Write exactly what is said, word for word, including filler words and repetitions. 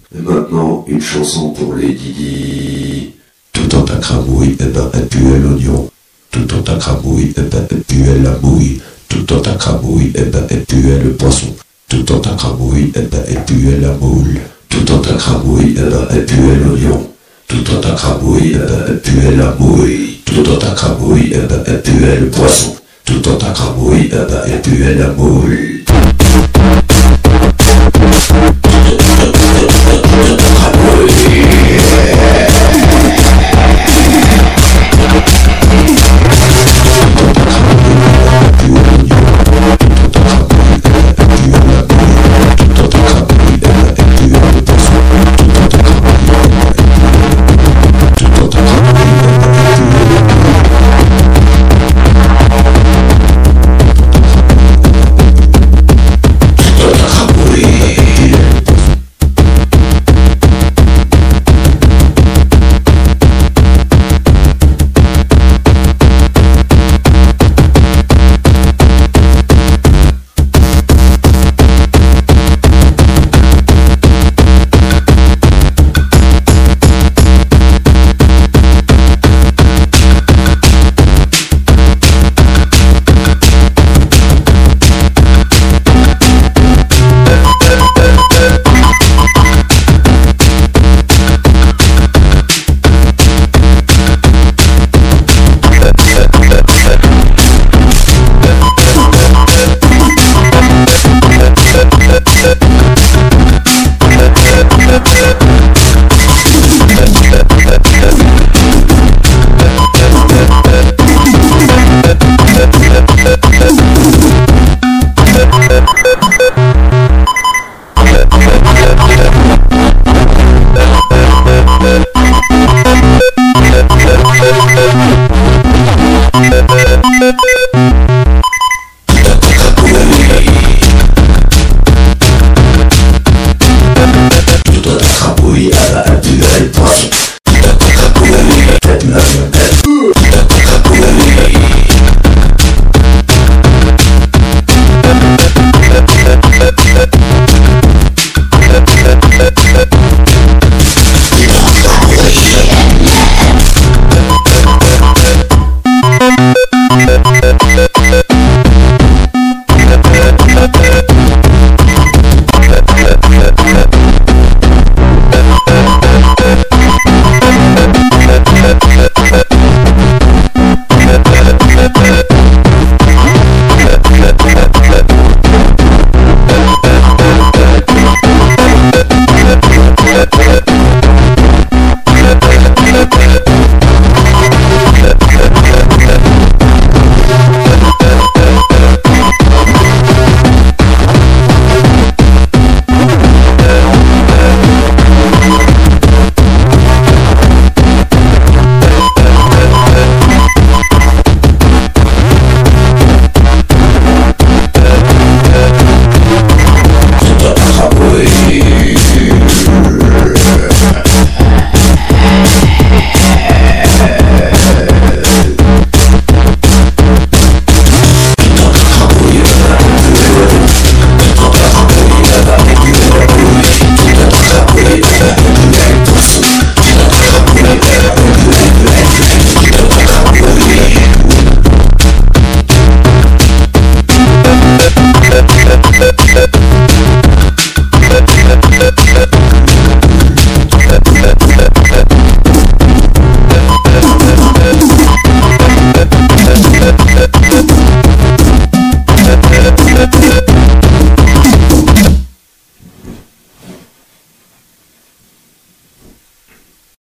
Et maintenant, une chanson pour les Didi. Tout en ta cramouille, eh ben, elle pue l'oignon. Tout en ta cramouille, eh ben, elle pue la mouille. Tout en ta cramouille, eh ben, elle pue le poisson. Tout en ta cramouille, eh ben, elle pue la moule. Tout en ta cramouille, eh ben, elle pue l'oignon. Tout en ta cramouille, eh ben, elle pue la mouille. Tout en ta cramouille, eh ben, elle pue le poisson. Tout en ta cramouille, eh ben, elle pue la moule. Tout en ta crabouille,